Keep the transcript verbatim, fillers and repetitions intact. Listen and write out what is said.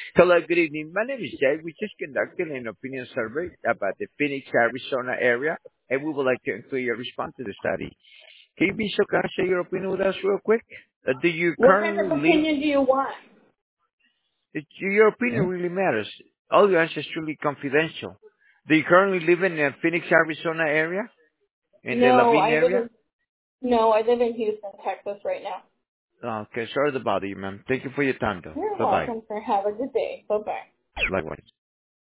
Hello, good evening. My name is Jay. We just conducted an opinion survey about the Phoenix, Arizona area, and we would like to include your response to the study. Can you be so kind of share your opinion with us real quick? Uh, do you What kind currently of live? opinion do you want? uh, Your opinion really matters. All your answers truly confidential. Do you currently live in the Phoenix, Arizona area? In the No, Lavine I live area? in no, I live in Houston, Texas right now. Okay, sorry to bother you, ma'am. Thank you for your time, though. You're Bye-bye. welcome, sir. Have a good day. Bye bye. Likewise.